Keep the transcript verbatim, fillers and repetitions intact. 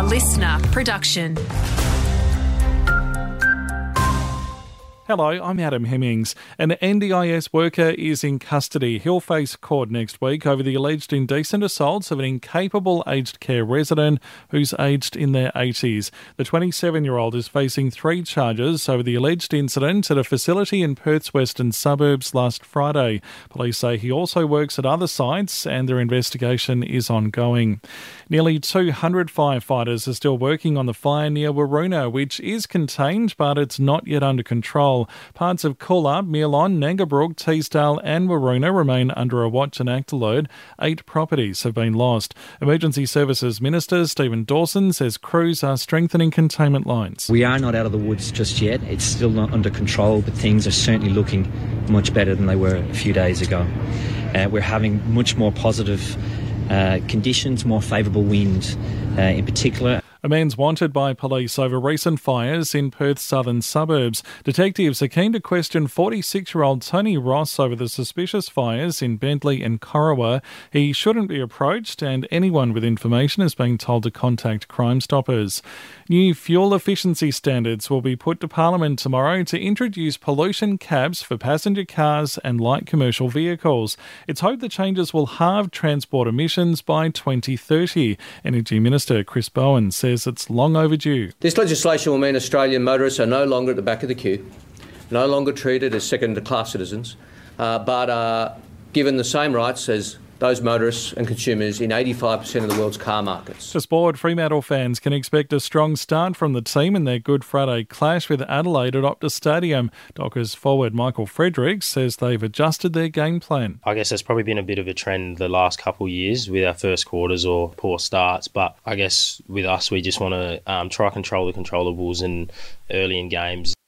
listener production. Hello, I'm Adam Hemmings. An N D I S worker is in custody. He'll face court next week over the alleged indecent assaults of an incapable aged care resident who's aged in their eighties. The twenty-seven-year-old is facing three charges over the alleged incident at a facility in Perth's western suburbs last Friday. Police say he also works at other sites and their investigation is ongoing. Nearly two hundred firefighters are still working on the fire near Waroona, which is contained but it's not yet under control. Parts of Coolab, Mealon, Nangabrook, Teesdale and Waroona remain under a watch and act alert. Eight properties have been lost. Emergency Services Minister Stephen Dawson says crews are strengthening containment lines. We are not out of the woods just yet. It's still not under control, but things are certainly looking much better than they were a few days ago. Uh, we're having much more positive uh, conditions, more favourable wind uh, in particular. A man's wanted by police over recent fires in Perth's southern suburbs. Detectives are keen to question forty-six-year-old Tony Ross over the suspicious fires in Bentley and Corowa. He shouldn't be approached, and anyone with information is being told to contact Crime Stoppers. New fuel efficiency standards will be put to Parliament tomorrow to introduce pollution caps for passenger cars and light commercial vehicles. It's hoped the changes will halve transport emissions by twenty thirty. Energy Minister Chris Bowen says it's long overdue. This legislation will mean Australian motorists are no longer at the back of the queue, no longer treated as second-class citizens, uh, but are given the same rights as those motorists and consumers in eighty-five percent of the world's car markets. To sport, Fremantle fans can expect a strong start from the team in their Good Friday clash with Adelaide at Optus Stadium. Dockers forward Michael Fredericks says they've adjusted their game plan. I guess there's probably been a bit of a trend the last couple of years with our first quarters or poor starts, but I guess with us we just want to um, try control the controllables and early in games